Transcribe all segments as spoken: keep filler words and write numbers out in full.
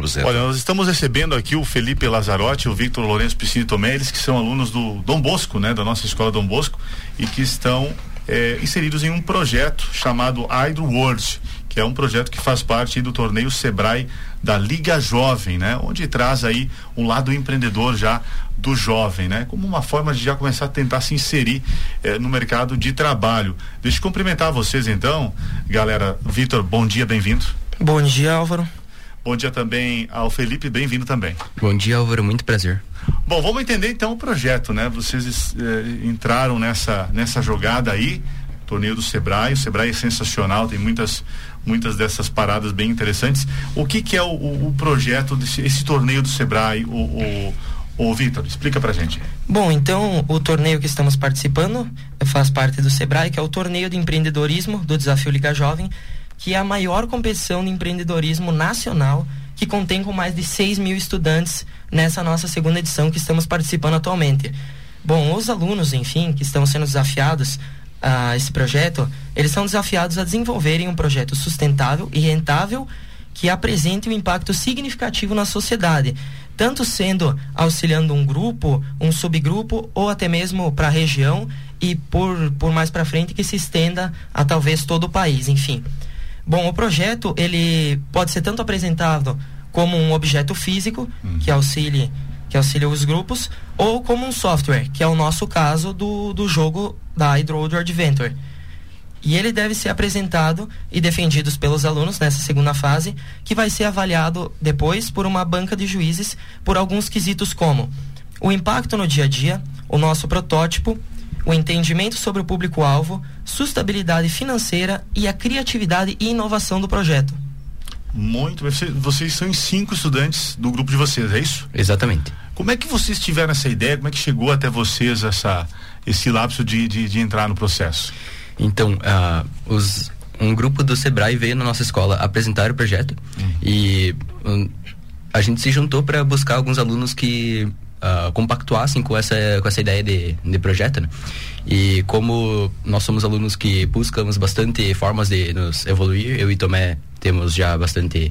você. Olha, nós estamos recebendo aqui o Felipe Lazzarotti, o Victor Lourenço Piscini Tomé, eles que são alunos do Dom Bosco, né, da nossa escola Dom Bosco, e que estão é, inseridos em um projeto chamado Hydro World, que é um projeto que faz parte do torneio Sebrae da Liga Jovem, né? Onde traz aí um lado empreendedor já do jovem, né? Como uma forma de já começar a tentar se inserir eh, no mercado de trabalho. Deixa eu cumprimentar vocês então, galera. Vitor, bom dia, bem-vindo. Bom dia, Álvaro. Bom dia também ao Felipe, bem-vindo também. Bom dia, Álvaro, muito prazer. Bom, vamos entender então o projeto, né? Vocês eh, entraram nessa, nessa jogada aí, torneio do Sebrae. O Sebrae é sensacional, tem muitas muitas dessas paradas bem interessantes. O que que é o, o, o projeto desse esse torneio do Sebrae, o, o, o Vitor, explica pra gente. Bom, então o torneio que estamos participando faz parte do Sebrae, que é o torneio de empreendedorismo do Desafio Liga Jovem, que é a maior competição de empreendedorismo nacional, que contém com mais de seis mil estudantes nessa nossa segunda edição que estamos participando atualmente. Bom, os alunos, enfim, que estão sendo desafiados a esse projeto, eles são desafiados a desenvolverem um projeto sustentável e rentável que apresente um impacto significativo na sociedade, tanto sendo auxiliando um grupo, um subgrupo ou até mesmo para a região e por, por mais para frente que se estenda a talvez todo o país, enfim. Bom, o projeto ele pode ser tanto apresentado como um objeto físico hum. que auxilie que auxilia os grupos, ou como um software, que é o nosso caso do, do jogo da Hydro World Adventure. E ele deve ser apresentado e defendido pelos alunos nessa segunda fase, que vai ser avaliado depois por uma banca de juízes por alguns quesitos como o impacto no dia a dia, o nosso protótipo, o entendimento sobre o público-alvo, sustentabilidade financeira e a criatividade e inovação do projeto. Muito bem. Vocês são cinco estudantes do grupo de vocês, é isso? Exatamente. Como é que vocês tiveram essa ideia? Como é que chegou até vocês essa, esse lapso de, de, de entrar no processo? Então, uh, os, um grupo do Sebrae veio na nossa escola apresentar o projeto uhum. e um, a gente se juntou para buscar alguns alunos que uh, compactuassem com essa, com essa ideia de, de projeto, né? E como nós somos alunos que buscamos bastante formas de nos evoluir, eu e Tomé temos já bastante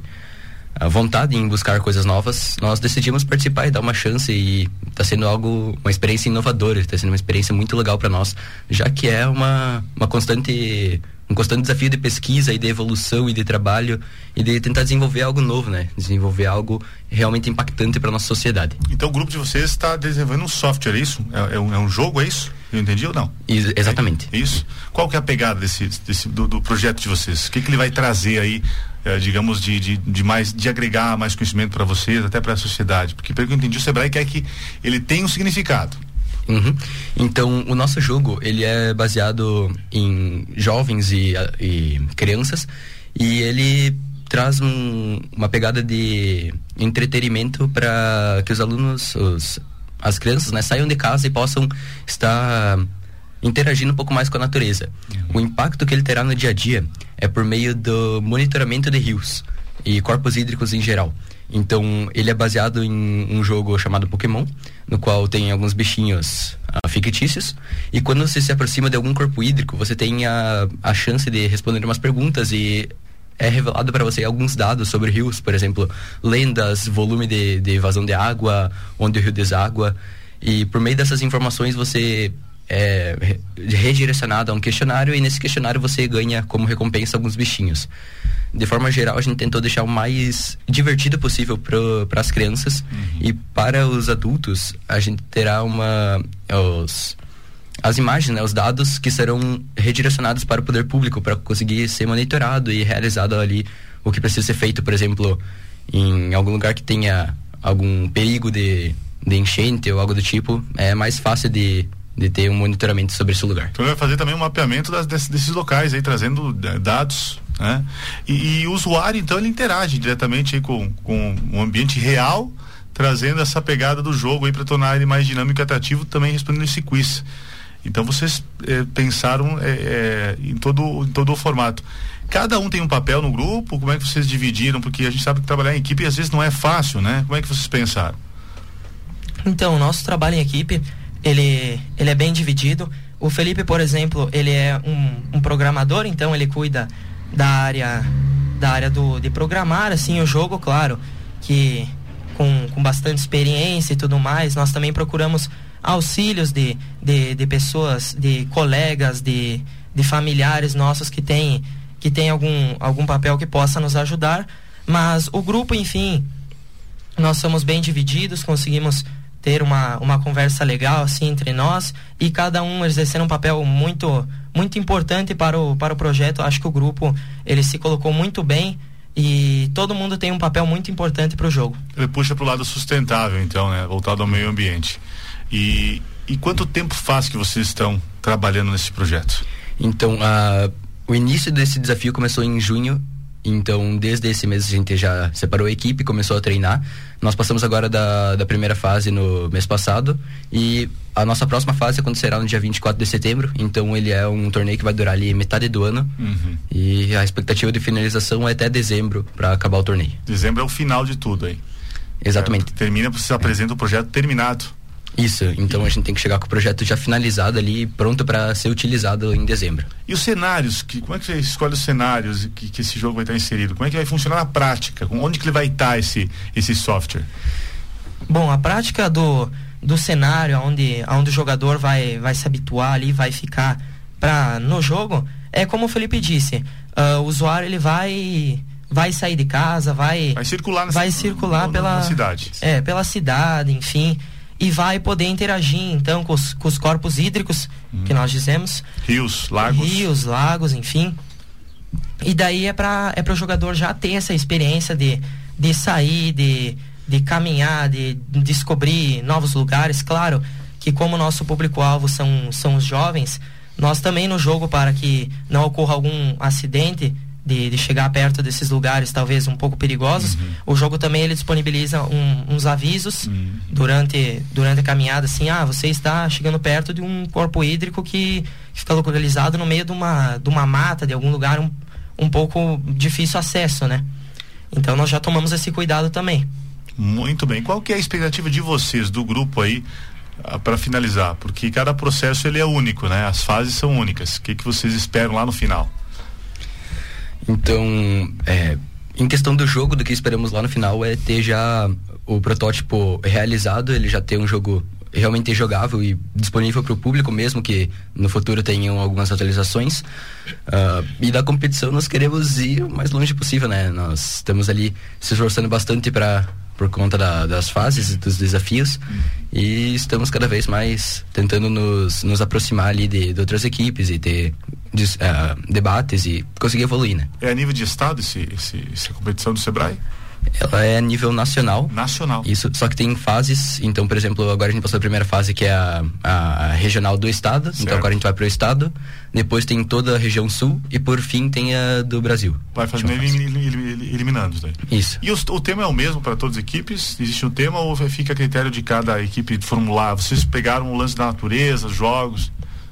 a vontade em buscar coisas novas, nós decidimos participar e dar uma chance, e está sendo algo, uma experiência inovadora, está sendo uma experiência muito legal para nós, já que é uma, uma constante, um constante desafio de pesquisa e de evolução e de trabalho e de tentar desenvolver algo novo, né? Desenvolver algo realmente impactante para nossa sociedade. Então o grupo de vocês está desenvolvendo um software, é isso? É, é, um, é um jogo, é isso? Eu entendi ou não? Is, exatamente. É isso? Qual que é a pegada desse, desse do, do projeto de vocês? O que que ele vai trazer aí, é, digamos, de, de, de mais, de agregar mais conhecimento para vocês, até para a sociedade? Porque pelo que eu entendi, o Sebrae quer que ele tenha um significado. Uhum. Então, o nosso jogo, ele é baseado em jovens e, e crianças, e ele traz um, uma pegada de entretenimento para que os alunos, os, as crianças, né, saiam de casa e possam estar interagindo um pouco mais com a natureza. Uhum. O impacto que ele terá no dia a dia é por meio do monitoramento de rios e corpos hídricos em geral. Então, ele é baseado em um jogo chamado Pokémon, no qual tem alguns bichinhos uh, fictícios, e quando você se aproxima de algum corpo hídrico, você tem a, a chance de responder umas perguntas e é revelado para você alguns dados sobre rios, por exemplo, lendas, volume de, de vazão de água, onde o rio deságua, e por meio dessas informações você é redirecionado a um questionário, e nesse questionário você ganha como recompensa alguns bichinhos. De forma geral, a gente tentou deixar o mais divertido possível para as crianças, uhum. e para os adultos a gente terá uma os, as imagens, né, os dados que serão redirecionados para o poder público para conseguir ser monitorado e realizado ali o que precisa ser feito, por exemplo, em algum lugar que tenha algum perigo de, de enchente ou algo do tipo, é mais fácil de de ter um monitoramento sobre esse lugar. Então vai fazer também um mapeamento das, desses, desses locais aí, trazendo dados, né? E, e o usuário, então, ele interage diretamente aí com, com um ambiente real, trazendo essa pegada do jogo aí para tornar ele mais dinâmico e atrativo, também respondendo esse quiz. Então vocês eh, pensaram eh, eh, em, todo, em todo o formato. Cada um tem um papel no grupo? Como é que vocês dividiram? Porque a gente sabe que trabalhar em equipe às vezes não é fácil, né? Como é que vocês pensaram? Então, o nosso trabalho em equipe Ele, ele é bem dividido. O Felipe, por exemplo, ele é um, um programador, então ele cuida da área, da área do, de programar, assim, o jogo, claro. que com, com bastante experiência e tudo mais. Nós também procuramos auxílios de, de, de pessoas, de colegas, de, de familiares nossos que têm que tem algum, algum papel que possa nos ajudar. Mas o grupo, enfim, nós somos bem divididos, conseguimos ter uma, uma conversa legal assim entre nós, e cada um exercendo um papel muito, muito importante para o, para o projeto. Acho que o grupo ele se colocou muito bem e todo mundo tem um papel muito importante para o jogo. Ele puxa para o lado sustentável, então, né? Voltado ao meio ambiente. E, e quanto tempo faz que vocês estão trabalhando nesse projeto? Então, a, o início desse desafio começou em junho. Então, desde esse mês a gente já separou a equipe, começou a treinar. Nós passamos agora da, da primeira fase no mês passado, e a nossa próxima fase acontecerá no dia vinte e quatro de setembro. Então, ele é um torneio que vai durar ali metade do ano. Uhum. E a expectativa de finalização é até dezembro para acabar o torneio. Dezembro é o final de tudo aí. Exatamente. É, termina, você apresenta o projeto terminado. Isso, então a gente tem que chegar com o projeto já finalizado ali, pronto para ser utilizado em dezembro. E os cenários, que, como é que você escolhe os cenários que, que esse jogo vai estar inserido? Como é que vai funcionar na prática? Onde que ele vai estar esse, esse software? Bom, a prática do, do cenário, onde, onde o jogador vai, vai se habituar ali, vai ficar pra, no jogo, é como o Felipe disse, uh, o usuário ele vai... vai sair de casa, vai... Vai circular, vai circular no, pela na cidade. É, pela cidade, enfim... E vai poder interagir, então, com os, com os corpos hídricos, hum. que nós dizemos. Rios, lagos. Rios, lagos, enfim. E daí é para é para o jogador já ter essa experiência de, de sair, de, de caminhar, de descobrir novos lugares. Claro que como nosso público-alvo são, são os jovens, nós também no jogo, para que não ocorra algum acidente, De, de chegar perto desses lugares talvez um pouco perigosos, uhum. o jogo também ele disponibiliza um, uns avisos uhum. durante, durante a caminhada, assim, ah, você está chegando perto de um corpo hídrico que fica localizado no meio de uma, de uma mata, de algum lugar um, um pouco difícil acesso, né? Então nós já tomamos esse cuidado também. Muito bem. Qual que é a expectativa de vocês, do grupo aí, para finalizar? Porque cada processo ele é único, né? As fases são únicas. O que, que vocês esperam lá no final? Então, é, em questão do jogo, do que esperamos lá no final é ter já o protótipo realizado, ele já ter um jogo realmente jogável e disponível para o público, mesmo que no futuro tenham algumas atualizações. Uh, e da competição nós queremos ir o mais longe possível, né? Nós estamos ali se esforçando bastante para por conta da, das fases e dos desafios, hum. e estamos cada vez mais tentando nos, nos aproximar ali de, de outras equipes e ter de, uh, debates e conseguir evoluir, né? É a nível de estado esse, esse, essa competição do Sebrae? Ela é a nível nacional. Nacional. Isso, só que tem fases. Então, por exemplo, agora a gente passou a primeira fase, que é a, a, a regional do estado. Certo. Então agora a gente vai pro estado. Depois tem toda a região sul e por fim tem a do Brasil. Vai fazendo elim, elim, eliminando daí. Isso. E os, o tema é o mesmo para todas as equipes? Existe um tema ou fica a critério de cada equipe formular? Vocês pegaram o lance da natureza, jogos?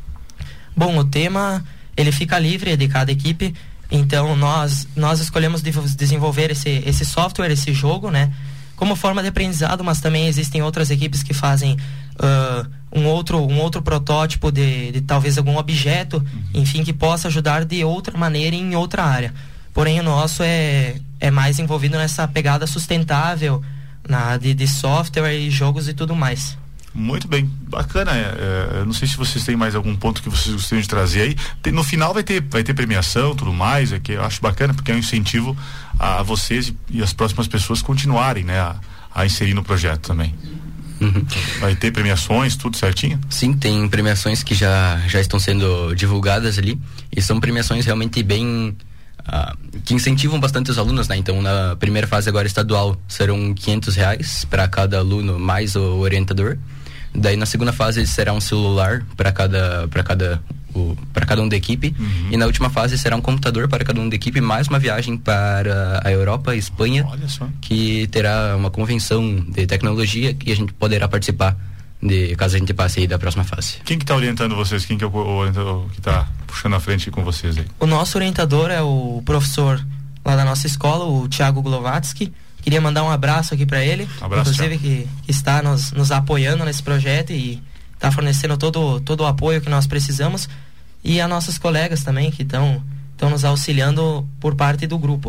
Bom, o tema ele fica livre de cada equipe. Então nós nós escolhemos de desenvolver esse esse software, esse jogo, né, como forma de aprendizado, mas também existem outras equipes que fazem uh, um outro um outro protótipo de, de talvez algum objeto, uhum. enfim, que possa ajudar de outra maneira em outra área. Porém o nosso é é mais envolvido nessa pegada sustentável, na de, de software e jogos e tudo mais. Muito bem, bacana. É, é, não sei se vocês têm mais algum ponto que vocês gostariam de trazer aí. Tem, no final vai ter, vai ter premiação, tudo mais, é que eu acho bacana porque é um incentivo a, a vocês e, e as próximas pessoas continuarem, né, a, a inserir no projeto também. Uhum. Vai ter premiações, tudo certinho? Sim, tem premiações que já, já estão sendo divulgadas ali e são premiações realmente bem uh, que incentivam bastante os alunos, né? Então na primeira fase agora estadual serão quinhentos reais para cada aluno mais o orientador. Daí na segunda fase será um celular para cada para cada para cada um da equipe, uhum. e na última fase será um computador para cada um da equipe, mais uma viagem para a Europa e Espanha, que terá uma convenção de tecnologia que a gente poderá participar de caso a gente passe aí da próxima fase. Quem que está orientando vocês? Quem que é o orientador que está puxando a frente com vocês aí? O nosso orientador é o professor lá da nossa escola, o Thiago Glovatsky. Queria mandar um abraço aqui para ele, um abraço, inclusive que, que está nos, nos apoiando nesse projeto e está fornecendo todo, todo o apoio que nós precisamos, e a nossos colegas também que estão estão nos auxiliando por parte do grupo.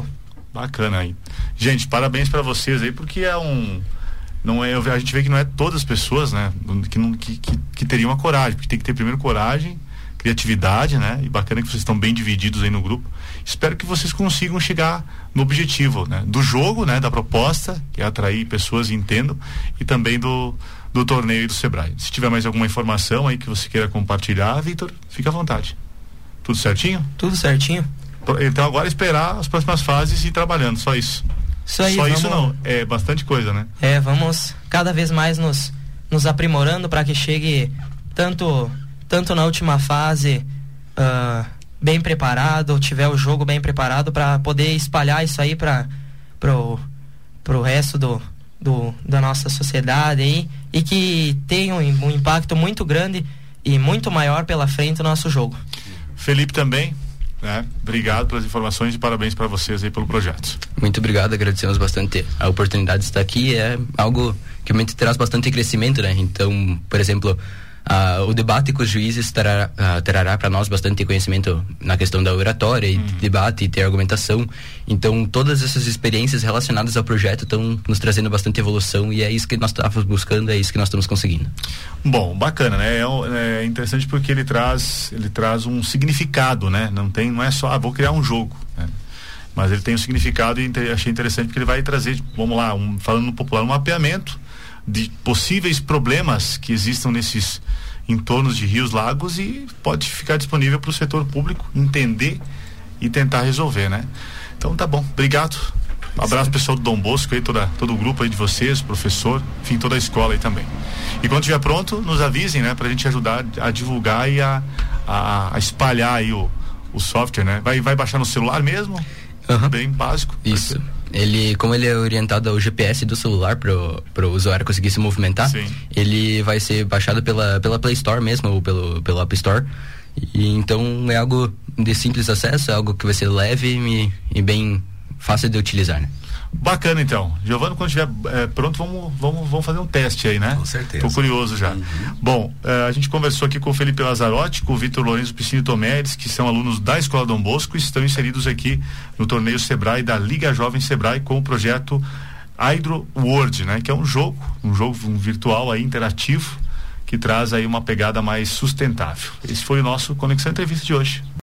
Bacana aí. Gente, parabéns para vocês aí, porque é um... Não é, a gente vê que não é todas as pessoas, né, que, não, que, que, que teriam a coragem, porque tem que ter primeiro coragem, criatividade, né, e bacana que vocês estão bem divididos aí no grupo. Espero que vocês consigam chegar no objetivo, né, do jogo, né, da proposta, que é atrair pessoas e entendam, e também do, do torneio e do Sebrae. Se tiver mais alguma informação aí que você queira compartilhar, Vitor, fica à vontade. Tudo certinho? Tudo certinho. Então agora esperar as próximas fases e ir trabalhando, só isso. Isso aí, só vamos... isso não, é bastante coisa, né? É, vamos cada vez mais nos, nos aprimorando para que chegue tanto, tanto na última fase uh, bem preparado, tiver o jogo bem preparado para poder espalhar isso aí para pro, pro resto do, do, da nossa sociedade aí, e que tenha um, um impacto muito grande e muito maior pela frente do nosso jogo. Felipe também, né? Obrigado pelas informações e parabéns para vocês aí pelo projeto. Muito obrigado, agradecemos bastante a oportunidade de estar aqui. É algo que realmente traz bastante crescimento, né? Então, por exemplo, uh, o debate com os juízes trará, uh, trará para nós bastante conhecimento na questão da oratória e uhum. de debate e ter argumentação. Então, todas essas experiências relacionadas ao projeto estão nos trazendo bastante evolução, e é isso que nós estávamos buscando, é isso que nós estamos conseguindo. Bom, bacana, né? É, é interessante porque ele traz, ele traz um significado, né? Não tem, não é só, ah, vou criar um jogo, né? Mas ele tem um significado, e achei interessante porque ele vai trazer, vamos lá, um, falando no popular, um mapeamento de possíveis problemas que existam nesses entornos de rios, lagos, e pode ficar disponível para o setor público entender e tentar resolver, né? Então tá bom, obrigado. Um abraço pessoal do Dom Bosco aí, toda, todo o grupo aí de vocês, professor, enfim, toda a escola aí também. E quando estiver pronto, nos avisem, né, pra gente ajudar a divulgar e a, a, a espalhar aí o, o software, né? Vai, vai baixar no celular mesmo? Uhum. Bem básico. Isso. Ele, como ele é orientado ao G P S do celular pro, pro usuário conseguir se movimentar, sim, ele vai ser baixado pela, pela Play Store mesmo, ou pelo, pelo App Store. E então é algo de simples acesso, é algo que vai ser leve e, e bem fácil de utilizar, né? Bacana, então. Giovano, quando estiver é, pronto, vamos, vamos, vamos fazer um teste aí, né? Com certeza. Tô curioso já. Uhum. Bom, é, a gente conversou aqui com o Felipe Lazzarotti, com o Vitor Lourenço Piscini Tomeres, que são alunos da Escola Dom Bosco e estão inseridos aqui no torneio Sebrae da Liga Jovem Sebrae com o projeto Hydro World, né? Que é um jogo, um jogo um virtual aí, interativo, que traz aí uma pegada mais sustentável. Esse foi o nosso Conexão Entrevista de hoje.